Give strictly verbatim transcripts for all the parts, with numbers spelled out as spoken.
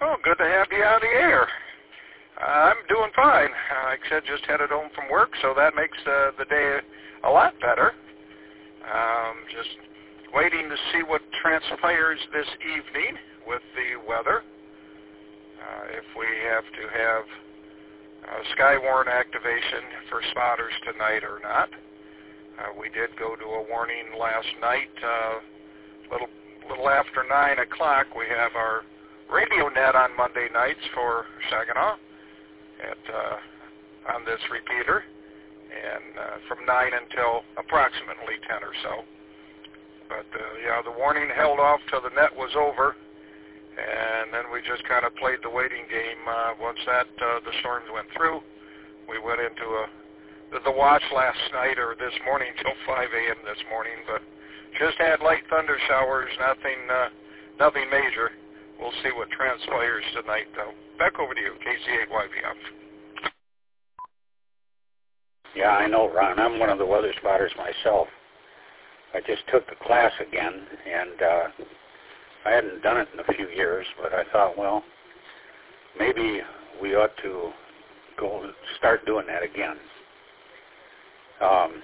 Oh, good to have you on the air. I'm doing fine. Uh, like I said, just headed home from work, so that makes uh, the day a lot better. Um, just waiting to see what transpires this evening with the weather. Uh, if we have to have uh, Skywarn activation for spotters tonight or not. Uh, we did go to a warning last night, uh, little little after nine o'clock. We have our radio net on Monday nights for Saginaw at uh, on this repeater, and uh, from nine until approximately ten or so. But uh, yeah, the warning held off till the net was over, and then we just kind of played the waiting game. Uh, once that uh, the storms went through, we went into a the, the watch last night or this morning till five a.m. this morning, but just had light thunder showers, nothing uh, nothing major. We'll see what transpires tonight, though. Back over to you, K C eight Y V F. Yeah, I know, Ron. I'm one of the weather spotters myself. I just took the class again, and uh, I hadn't done it in a few years, but I thought, well, maybe we ought to go start doing that again. Um,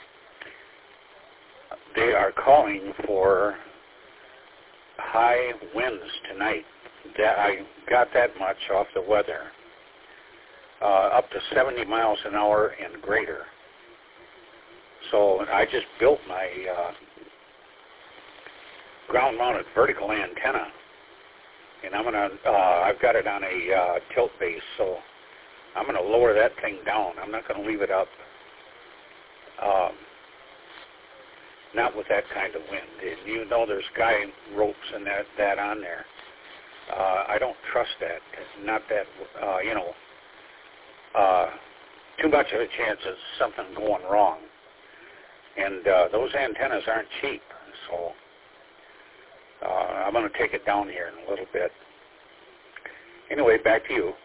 they are calling for high winds tonight. That I got that much off the weather. Uh, up to seventy miles an hour and greater. So I just built my uh, ground-mounted vertical antenna, and I'm gonna. Uh, I've got it on a uh, tilt base, so I'm gonna lower that thing down. I'm not gonna leave it up. Um, not with that kind of wind. And you know, there's guy ropes and that that on there. Uh, I don't trust that. Not that. Uh, you know. Uh, too much of a chance of something going wrong. And uh, those antennas aren't cheap, so uh, I'm going to take it down here in a little bit. Anyway, back to you.